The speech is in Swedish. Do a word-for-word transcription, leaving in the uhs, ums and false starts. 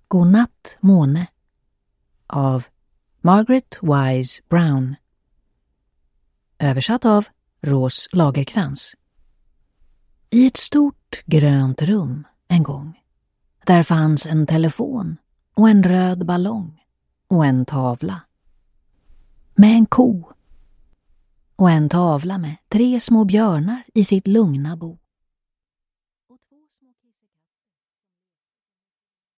Godnatt, måne av Margaret Wise Brown. Översatt av Ros Lagerkrans. I ett stort grönt rum en gång, där fanns en telefon och en röd ballong och en tavla med en ko och en tavla med tre små björnar i sitt lugna bo.